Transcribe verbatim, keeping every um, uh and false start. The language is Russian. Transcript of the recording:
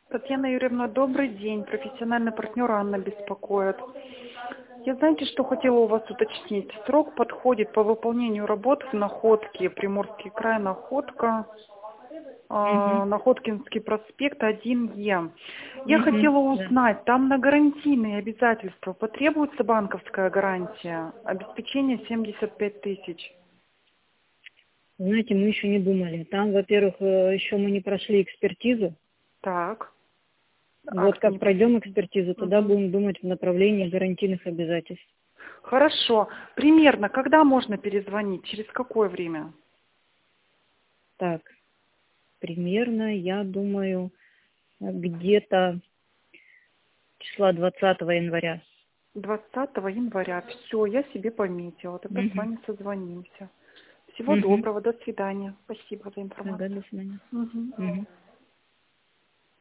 Татьяна Юрьевна, добрый день. Профессиональный партнер Анна беспокоит. Я, знаете, что хотела у вас уточнить? Срок подходит по выполнению работ в Находке, Приморский край, Находка, Угу. э, Находкинский проспект один Е. Я Угу. хотела Да. узнать, там на гарантийные обязательства потребуется банковская гарантия, обеспечение семьдесят пять тысяч. Знаете, мы еще не думали. Там, во-первых, э, еще мы не прошли экспертизу. Так. Вот Акт как не... пройдем экспертизу, тогда Мгм. будем думать в направлении гарантийных обязательств. Хорошо. Примерно, когда можно перезвонить? Через какое время? Так, примерно, я думаю, где-то числа двадцатого января. двадцатого января. Все, я себе пометила. Тогда с Угу. вами созвонимся. Всего Угу. доброго. До свидания. Спасибо за Ага, до информацию. свидания. Мгм. Угу.